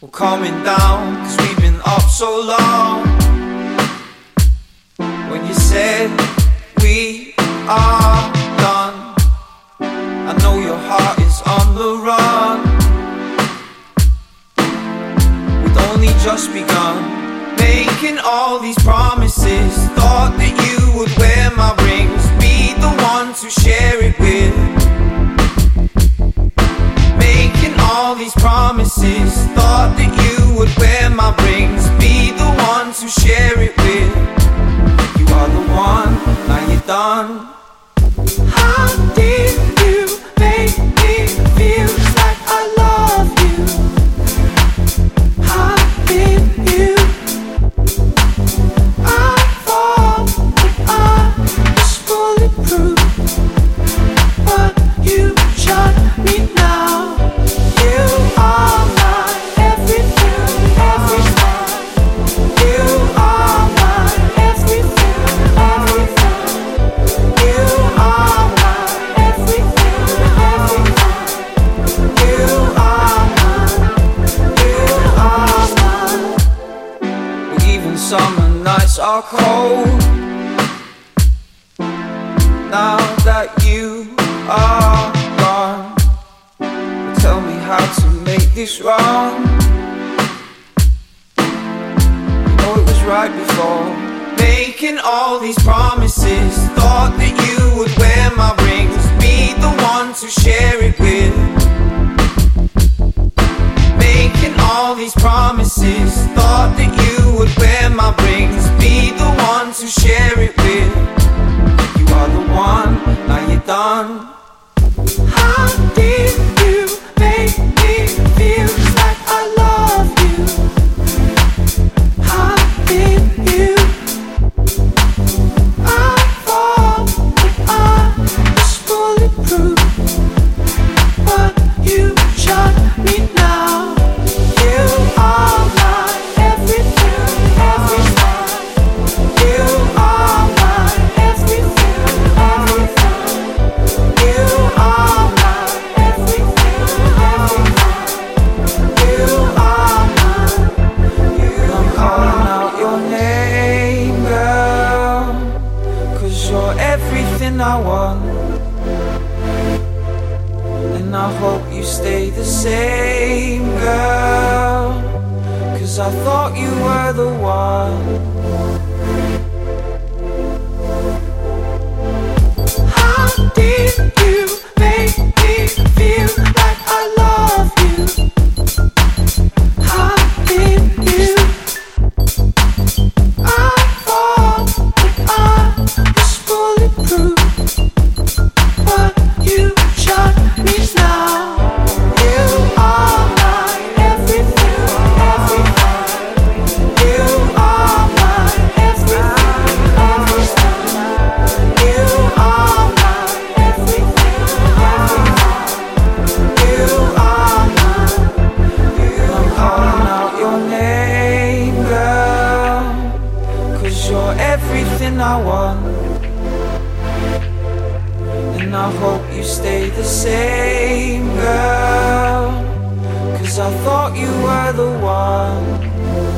We're coming down, cause we've been up so long. When you said we are done, I know your heart is on the run. We'd only just begun, making all these promises. Thought that you would wear my rings, be the one to share it with. Making all these promises, thought that you would wear my rings, be the one to share it with. You are the one, now you're done. How did you make me feel like I love you? How did you? I thought that I was bulletproof, but you shot me now. You are my everything, everything. You are my everything, everything. You are my everything, everything. You are mine. Well, even summer nights are cold. Now that you are gone, tell me how to make this wrong. You know it was right before, making all these promises. Thought that you would wear my rings, be the one to share it with. Making all these promises. Thought that you would wear my rings, be the one to share it with. You are the one, now you're done. How did you make me feel like I love you? How did you? I thought that I was bulletproof, but you shot me now. You are my everything, everything. You are my everything, everything. You are my everything, everything. You are mine. I'm calling out your name, girl, 'cause you're everything I want. And I hope you stay the same, girl, 'cause I thought you were the one. How did you make me feel like I love you? How did you? I thought that I was bulletproof, but you shot me now. You are my everything, everything. You are my everything, everything. You are my everything, everything. You are mine. I'm calling out your name, girl, 'cause you're everything I want. And I hope you stay the same, girl, 'cause I thought you were the one.